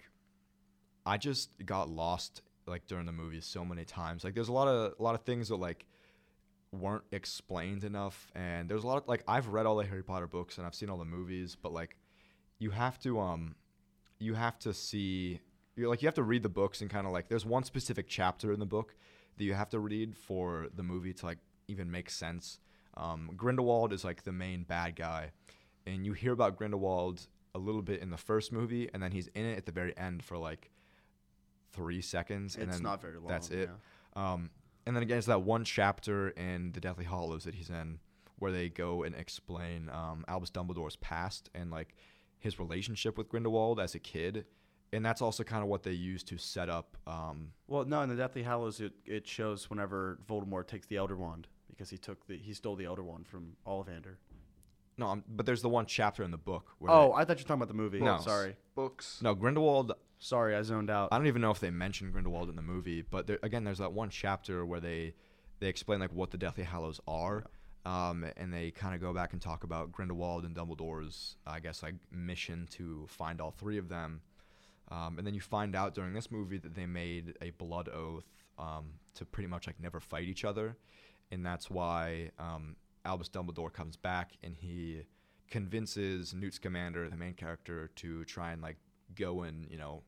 I just got lost like during the movie so many times. Like, there's a lot of a lot of things that like weren't explained enough, and there's a lot of like I've read all the Harry Potter books and I've seen all the movies, but like you have to um you have to see you're like you have to read the books and kind of like there's one specific chapter in the book that you have to read for the movie to like even make sense. Um, Grindelwald is like the main bad guy, and you hear about Grindelwald a little bit in the first movie, and then he's in it at the very end for like three seconds, and it's then not very long. that's it. yeah. Um, and then again, it's that one chapter in the Deathly Hallows that he's in where they go and explain um, Albus Dumbledore's past and like his relationship with Grindelwald as a kid, and that's also kind of what they use to set up. Um, Well, no, in the Deathly Hallows, it, it shows whenever Voldemort takes the Elder Wand because he took the he stole the Elder Wand from Ollivander. no, um, but there's the one chapter in the book. Where Oh, they- I thought you were talking about the movie. No. sorry, Books. no, Grindelwald. sorry, I zoned out. I don't even know if they mention Grindelwald in the movie, but there, again, there's that one chapter where they they explain like what the Deathly Hallows are, um, and they kind of go back and talk about Grindelwald and Dumbledore's, I guess, like mission to find all three of them, um, and then you find out during this movie that they made a blood oath um, to pretty much like never fight each other, and that's why um, Albus Dumbledore comes back and he convinces Newt Scamander, the main character, to try and like go and you know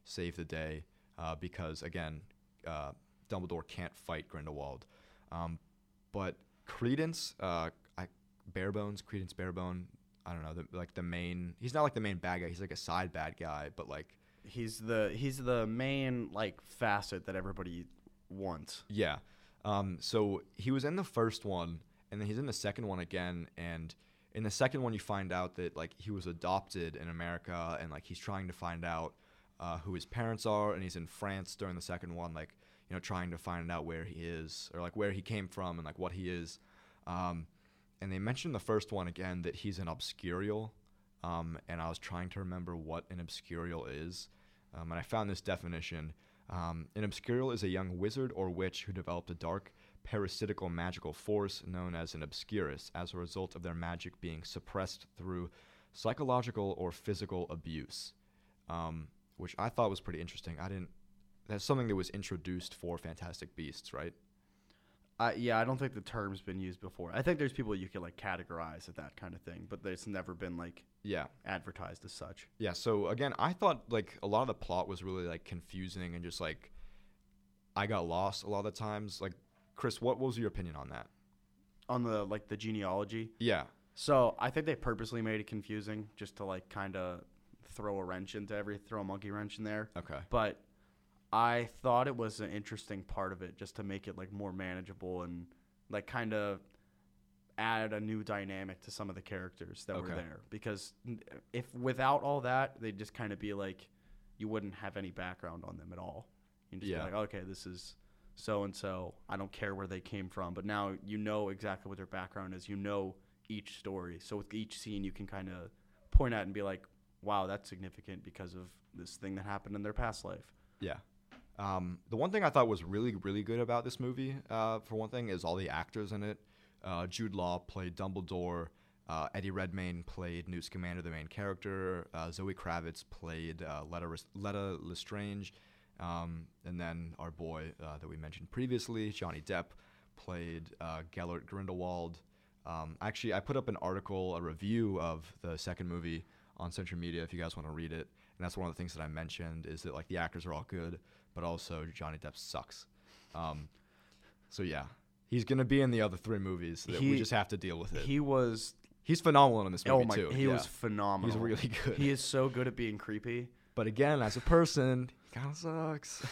save the day uh, because again, uh, Dumbledore can't fight Grindelwald. Um, but Credence, uh, I, Barebones, Credence Barebone, I don't know, the, like the main. He's not like the main bad guy. He's like a side bad guy, but like He's the he's the main like facet that everybody wants. yeah. Um, so he was in the first one, and then he's in the second one again. And in the second one, you find out that like he was adopted in America, and like he's trying to find out uh, who his parents are, and he's in France during the second one, like you know, trying to find out where he is or like where he came from and like what he is. Um, and they mentioned the first one again that he's an obscurial. Um, and I was trying to remember what an obscurial is. Um, and I found this definition. Um, an obscurial is a young wizard or witch who developed a dark, parasitical magical force known as an obscurus as a result of their magic being suppressed through psychological or physical abuse, um, which I thought was pretty interesting. I didn't. That's something that was introduced for Fantastic Beasts, right? Uh, yeah, I don't think the term's been used before. I think there's people you could like categorize at that kind of thing, but it's never been like Yeah. advertised as such. Yeah, so again, I thought like a lot of the plot was really like confusing and just like I got lost a lot of the times. Like, Chris, what was your opinion on that? On the like the genealogy. Yeah. So I think they purposely made it confusing just to like kind of throw a wrench into every throw a monkey wrench in there. Okay. But I thought it was an interesting part of it just to make it like more manageable and like kind of add a new dynamic to some of the characters that Okay. were there. Because if without all that, they'd just kind of be like, you wouldn't have any background on them at all. You'd just Yeah. be like, okay, this is so and so. I don't care where they came from, but now you know exactly what their background is. You know each story. So with each scene, you can kind of point at and be like, wow, that's significant because of this thing that happened in their past life. Yeah. Um, the one thing I thought was really, really good about this movie, uh, for one thing, is all the actors in it. Uh, Jude Law played Dumbledore. Uh, Eddie Redmayne played Newt Scamander, the main character. Uh, Zoe Kravitz played uh, Letta, Res- Letta Lestrange. Um, and then our boy uh, that we mentioned previously, Johnny Depp, played uh, Gellert Grindelwald. Um, actually, I put up an article, a review of the second movie on Central Media if you guys want to read it. And that's one of the things that I mentioned is that like the actors are all good, but also Johnny Depp sucks. Um, so yeah, he's gonna be in the other three movies. That He- we just have to deal with it. He was He's phenomenal in this movie oh my too. he yeah. was phenomenal. He's really good. He is so good at being creepy. But again, as a person, he kind of sucks.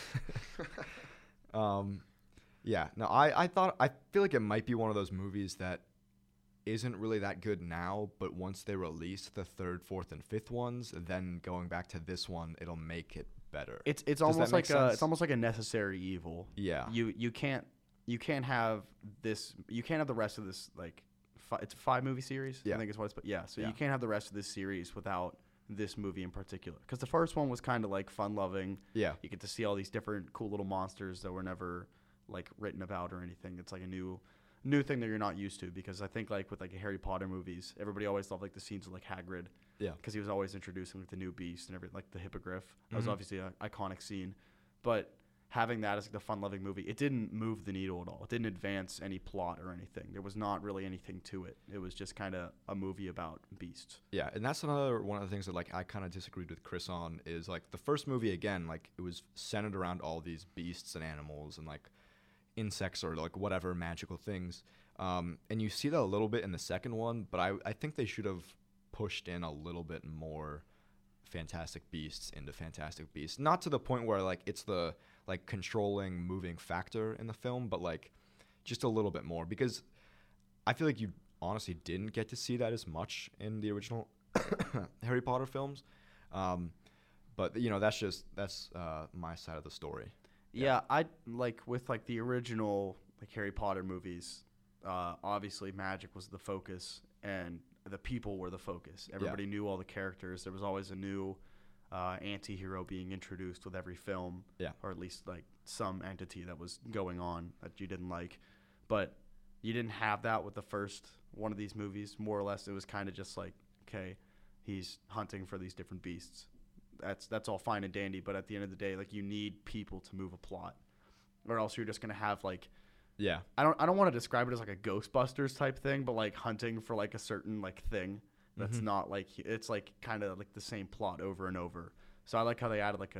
um, yeah. No, I, I thought I feel like it might be one of those movies that isn't really that good now, but once they release the third, fourth, and fifth ones, then going back to this one, it'll make it better. It's it's Does that almost make like a sense? it's almost like a necessary evil. Yeah. You you can't you can't have this you can't have the rest of this like fi- it's a five movie series. Yeah. I think it's what it's but yeah. So Yeah. you can't have the rest of this series without this movie in particular because the first one was kind of like fun loving. Yeah. You get to see all these different cool little monsters that were never like written about or anything. It's like a new new thing that you're not used to because I think like with like Harry Potter movies, everybody always loved like the scenes with like Hagrid. Yeah. Because he was always introducing like the new beast and everything, like the hippogriff. That was Mhm. obviously an iconic scene, but having that as like the fun-loving movie, it didn't move the needle at all. It didn't advance any plot or anything. There was not really anything to it. It was just kind of a movie about beasts. Yeah, and that's another one of the things that like I kind of disagreed with Chris on is like the first movie again, like it was centered around all these beasts and animals and like insects or like whatever magical things. Um, and you see that a little bit in the second one, but I I think they should have pushed in a little bit more Fantastic Beasts into Fantastic Beasts. Not to the point where like it's the like controlling moving factor in the film, but like just a little bit more because I feel like you honestly didn't get to see that as much in the original Harry Potter films. Um, but you know, that's just that's uh, my side of the story. Yeah. Yeah. I like with like the original like Harry Potter movies. Uh, obviously, magic was the focus, and the people were the focus. Everybody knew all the characters. There was always a new uh, anti-hero being introduced with every film, Yeah. or at least like some entity that was going on that you didn't like. But you didn't have that with the first one of these movies. More or less, it was kind of just like, okay, he's hunting for these different beasts. That's that's all fine and dandy, but at the end of the day, like you need people to move a plot, or else you're just gonna have like. Yeah. I don't I don't want to describe it as like a Ghostbusters type thing, but like hunting for like a certain like thing that's Mhm. not like it's like kind of like the same plot over and over. So I like how they added like a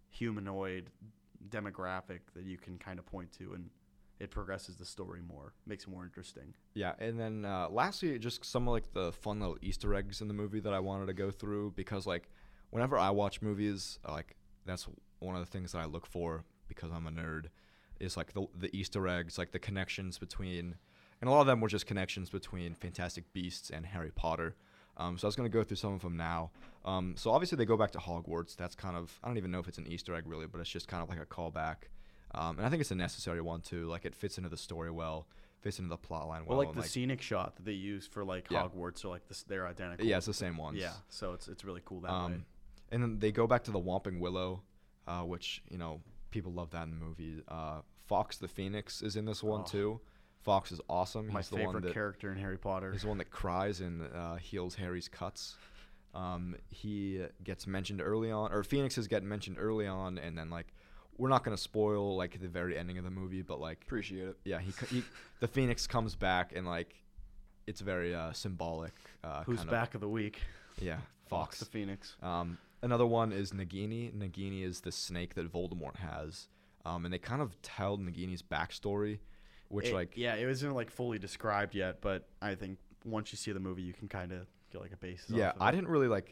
humanoid demographic that you can kind of point to, and it progresses the story more, makes it more interesting. Yeah, and then uh, lastly, just some of like the fun little Easter eggs in the movie that I wanted to go through, because like whenever I watch movies, uh, like that's one of the things that I look for because I'm a nerd, is like the the Easter eggs, like the connections between, and a lot of them were just connections between Fantastic Beasts and Harry Potter. Um, so I was going to go through some of them now. Um, so obviously they go back to Hogwarts. That's kind of, I don't even know if it's an Easter egg really, but it's just kind of like a callback. Um, and I think it's a necessary one too. Like it fits into the story well, fits into the plot line well. Well, like and, the like, scenic shot that they use for like Yeah. Hogwarts, or like this, they're identical. yeah, it's the same ones. Yeah, so it's it's really cool that way. Um, and then they go back to the Whomping Willow, uh, which, you know, people love that in the movie. Uh, Fox the Phoenix is in this one Oh. too. Fox is awesome. My He's the one favorite that, character in Harry Potter. He's the one that cries and uh, heals Harry's cuts. Um, he gets mentioned early on, or Phoenixes get mentioned early on, and then like we're not gonna spoil like the very ending of the movie, but like Appreciate it. yeah, he, c- he the Phoenix comes back and like it's very uh, symbolic. Uh, Who's kind back of the week? Of, yeah, Fox Fox. the Phoenix. Um, another one is Nagini. Nagini is the snake that Voldemort has, um, and they kind of tell Nagini's backstory, which It- like yeah, it wasn't like fully described yet, but I think once you see the movie, you can kind of get like a basis. yeah, off of I it. didn't really like.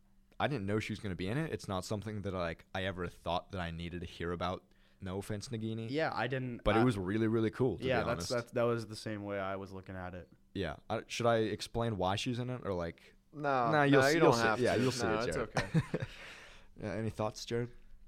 I didn't know she was gonna be in it. It's not something that like I ever thought that I needed to hear about. No offense, Nagini. Yeah, I didn't. But I, it was really, really cool. To yeah, be that's honest. that's that was the same way I was looking at it. Yeah. I, should I explain why she's in it, or like? No, Nah, no, you'll you see- don't you'll see- have yeah, to. you'll see no, it, it's Jared. okay. Yeah, any thoughts, Jared?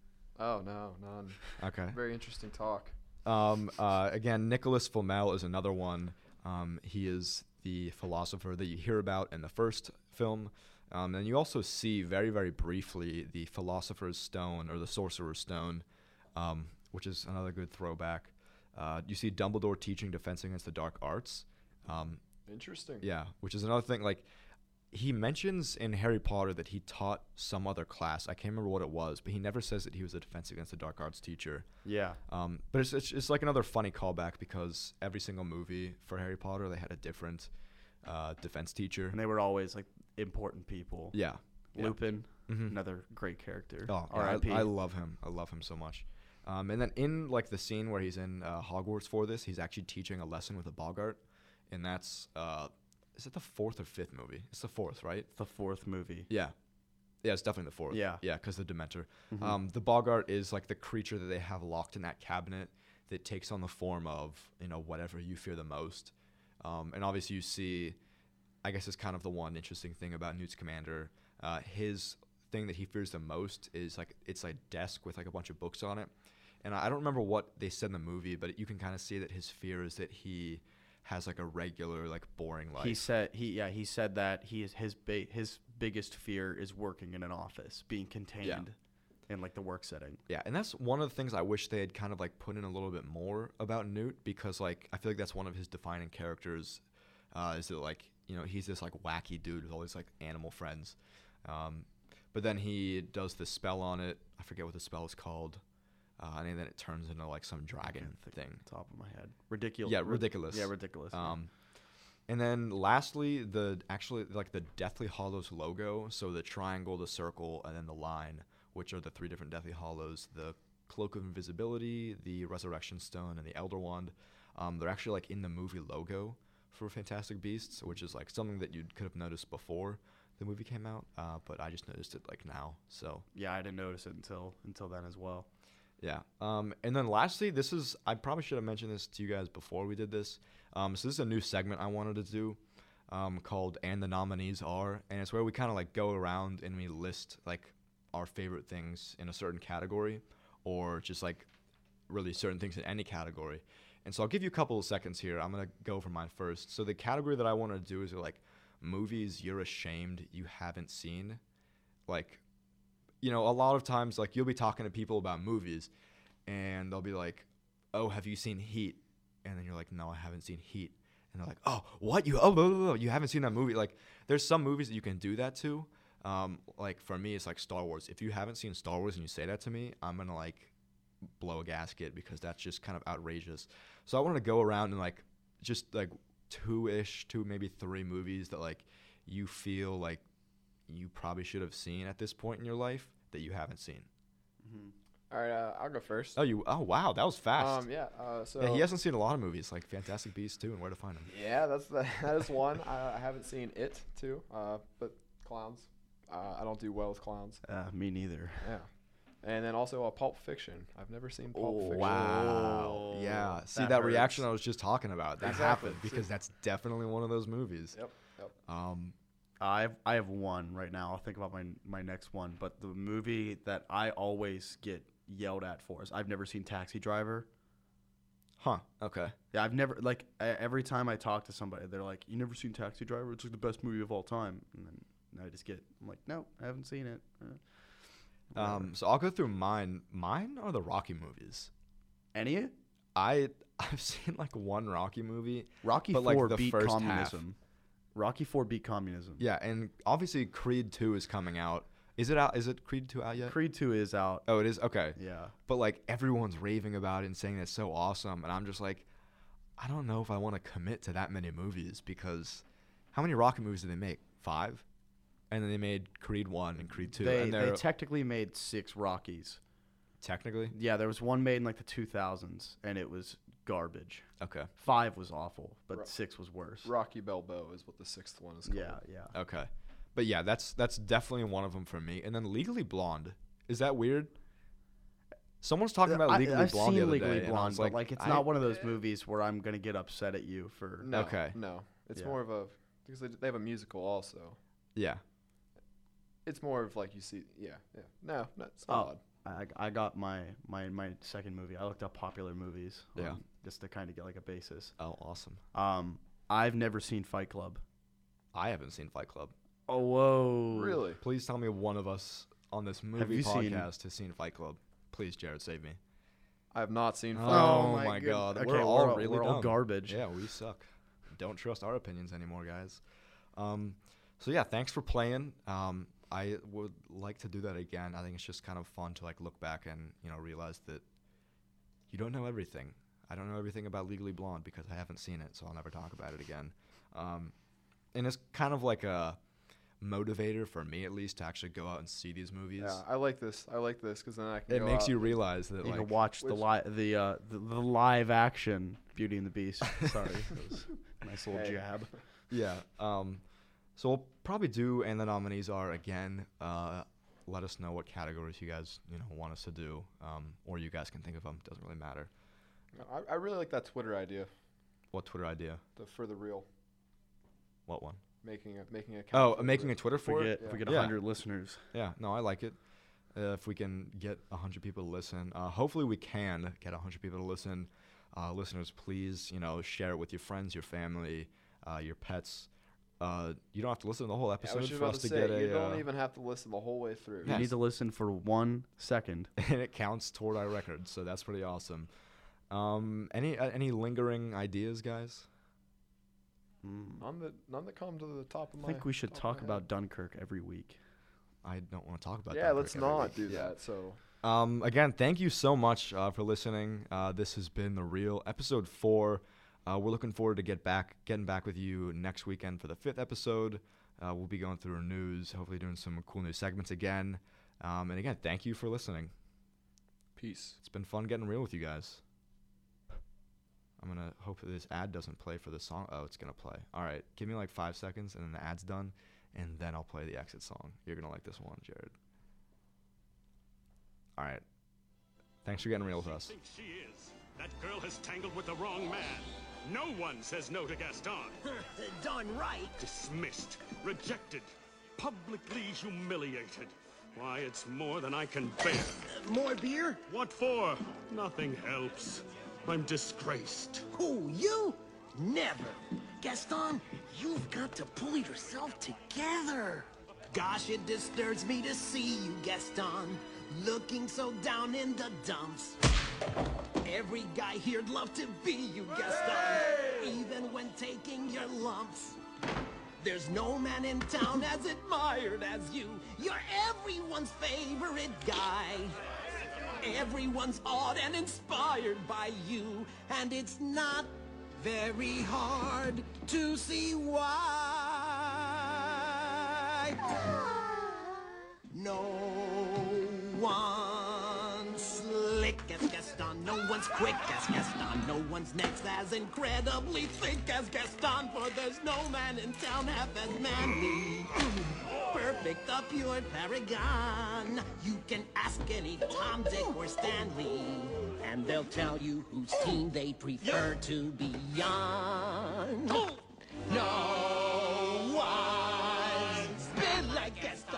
Oh no, none. Okay. Very interesting talk. Um. Uh. Again, Nicholas Flamel is another one. Um. He is the philosopher that you hear about in the first film. Um. And you also see very, very briefly the Philosopher's Stone or the Sorcerer's Stone, um, which is another good throwback. Uh. You see Dumbledore teaching Defense Against the Dark Arts. Um. Interesting. Yeah, which is another thing. Like, he mentions in Harry Potter that he taught some other class. I can't remember what it was, but he never says that he was a Defense Against the Dark Arts teacher. Yeah, Um, but it's, it's it's like another funny callback because every single movie for Harry Potter they had a different uh, defense teacher. and they were always like important people. Yeah. yeah. Lupin, Mhm. another great character. Oh, yeah, R I P. I, I love him. I love him so much. Um, and then in like the scene where he's in uh, Hogwarts for this, he's actually teaching a lesson with a Bogart, and that's uh, is it the fourth or fifth movie? It's the fourth, right? the fourth movie. Yeah. Yeah, it's definitely the fourth. Yeah. Yeah, because the Dementor. Mhm. Um, the Bogart is like the creature that they have locked in that cabinet that takes on the form of, you know, whatever you fear the most. Um, and obviously you see, I guess it's kind of the one interesting thing about Newt Scamander. Uh, his thing that he fears the most is like, it's a desk with like a bunch of books on it. And I I don't remember what they said in the movie, but you can kind of see that his fear is that he has like a regular, like boring life. He said he yeah he said that he is his ba- his biggest fear is working in an office, being contained in like the work setting. Yeah, and that's one of the things I wish they had kind of like put in a little bit more about Newt, because like I feel like that's one of his defining characters. Uh, is that like, you know, he's this like wacky dude with all these like animal friends, um, but then he does this spell on it. I forget what the spell is called, uh, and then it turns into like some dragon can't think thing. Top of my head, ridiculous. Yeah, ridiculous. Yeah, ridiculous. yeah. Um, and then lastly, the actually like the Deathly Hallows logo. So the triangle, the circle, and then the line, which are the three different Deathly Hallows: the Cloak of Invisibility, the Resurrection Stone, and the Elder Wand. Um, they're actually like in the movie logo for Fantastic Beasts, which is like something that you could have noticed before the movie came out, uh, but I just noticed it like now. So yeah, I didn't notice it until until then as well. yeah. Um, and then lastly, this is, I probably should have mentioned this to you guys before we did this. Um, so this is a new segment I wanted to do um, called And the Nominees Are. And it's where we kind of like go around and we list like our favorite things in a certain category, or just like really certain things in any category. And so I'll give you a couple of seconds here. I'm going to go over mine first. So the category that I want to do is like movies you're ashamed you haven't seen. Like, you know, a lot of times, like, you'll be talking to people about movies, and they'll be like, oh, have you seen Heat? And then you're like, no, I haven't seen Heat. And they're like, oh, what? You, oh, blah, blah, blah, you haven't seen that movie? Like, there's some movies that you can do that to. Um, like, for me, it's like Star Wars. If you haven't seen Star Wars and you say that to me, I'm going to, like, blow a gasket, because that's just kind of outrageous. So I want to go around and, like, just, like, two-ish, two, maybe three movies that, like, you feel like you probably should have seen at this point in your life that you haven't seen. Mm-hmm. All right, uh, I'll go first. Oh, you. Oh, wow, that was fast. Um, yeah. Uh, so yeah, he hasn't seen a lot of movies like Fantastic Beasts two and Where to Find Them. Yeah, that's the, that is one. I, I haven't seen it too. Uh, but clowns. Uh, I don't do well with clowns. Uh, me neither. Yeah. And then also a Pulp Fiction. I've never seen Pulp Oh, Fiction. Wow. Yeah. See that, that reaction hurts. I was just talking about. That Exactly. happened because that's definitely one of those movies. Yep. Yep. Um, I have I have one right now. I'll think about my my next one. But the movie that I always get yelled at for is I've never seen Taxi Driver. huh. Okay. Yeah, I've never like I, every time I talk to somebody, they're like, "You never seen Taxi Driver? It's like the best movie of all time." And then I just get I'm like, "No, I haven't seen it." Uh, Um, so I'll go through mine. Mine are the Rocky movies. Any I I've seen like one Rocky movie. Rocky But, like, Four the beat first half. communism. Rocky Four beat communism. Yeah, and obviously Creed two is coming out. Is it out? Is it Creed two out yet? Creed Two is out. Oh, it is. Okay. Yeah. But like everyone's raving about it and saying it's so awesome, and I'm just like, I don't know if I want to commit to that many movies because how many Rocky movies did they make? Five, and then they made Creed one and Creed two, They and they they're technically made six Rockies. technically Yeah, there was one made in like the two thousands, and it was garbage. okay. Five was awful, but Ro- six was worse. Rocky Balboa is what the sixth one is called. Yeah, yeah. Okay, but yeah, that's that's definitely one of them for me. And then Legally Blonde, is that weird? Someone's talking about I, Legally I've Blonde the seen other Legally day, and I Blonde, was but like it's I- not one of those movies where I'm gonna get upset at you for. No. Okay. No. It's Yeah. more of a because they, they have a musical also. Yeah. It's more of like you see. Yeah. Yeah. No. No. It's Oh. not odd. I, I got my, my my second movie. I looked up popular movies. Yeah. um, just to kind of get like a basis. Oh, awesome. Um, I've never seen Fight Club. I haven't seen Fight Club. Oh whoa! Really? Please tell me one of us on this Have movie you seen- podcast has seen Fight Club. Please, Jared, save me. I have not seen. Oh, Fight Oh, my, my God, goodness. we're Okay, all we're all- really we're all dumb. garbage. Yeah, we suck. Don't trust our opinions anymore, guys. Um, so yeah, thanks for playing. Um, I would like to do that again. I think it's just kind of fun to like look back and you know realize that you don't know everything. I don't know everything about Legally Blonde because I haven't seen it, so I'll never talk about it again. Um, and it's kind of like a motivator for me, at least, to actually go out and see these movies. Yeah, I like this. I like this because then I can. It go makes out you and- realize that You like can watch the which- li- the, uh, the the live action Beauty and the Beast. Sorry, that was a nice little Hey. jab. Yeah. Um, so we'll probably do, and the nominees are again. Uh, let us know what categories you guys you know want us to do, um, or you guys can think of them. Doesn't really matter. I, I really like that Twitter idea. What Twitter idea? The for the real What one? making a making a. Oh, making a Twitter If for we it. get, if we get Yeah. one hundred listeners. Yeah. No, I like it. Uh, if we can get a hundred people to listen, uh, hopefully we can get a hundred people to listen. Uh, listeners, please, you know, share it with your friends, your family, uh, your pets. Uh, you don't have to listen to the whole I episode was just for about us to to say get you a. don't uh, even have to listen the whole way through. You Yes. need to listen for one second. and it counts toward our record, so that's pretty awesome. Um, any uh, any lingering ideas, guys? Mm. None that none that come to the top of I my. think we should top of talk my head. about Dunkirk every week. I don't want to talk about. Yeah, Dunkirk let's every not week. do Yeah. that. So Um, again, thank you so much uh, for listening. Uh, this has been The Real, episode four. Uh, we're looking forward to get back, getting back with you next weekend for the fifth episode. Uh, we'll be going through news, hopefully doing some cool new segments again. Um, and again, thank you for listening. peace. It's been fun getting real with you guys. I'm going to hope that this ad doesn't play for the song. Oh, it's going to play. All right. Give me like five seconds, and then the ad's done, and then I'll play the exit song. You're going to like this one, Jared. All right. Thanks for getting real with us. Thinks she is. That girl has tangled with the wrong man. No one says no to Gaston. Darn right. Dismissed, rejected, publicly humiliated. Why, it's more than I can bear. More beer? What for? Nothing helps. I'm disgraced. Who, you? Never. Gaston, you've got to pull yourself together. Gosh, it disturbs me to see you, Gaston, looking so down in the dumps. Every guy here'd love to be you, Gaston, even when taking your lumps. There's no man in town as admired as you. You're everyone's favorite guy. Everyone's awed and inspired by you, and it's not very hard to see why. No one slept it's quick as Gaston. No one's next as incredibly thick as Gaston, for there's no man in town half as manly. Perfect, a pure paragon. You can ask any Tom, Dick, or Stanley, and they'll tell you whose team they prefer to be on. No one's been like Gaston.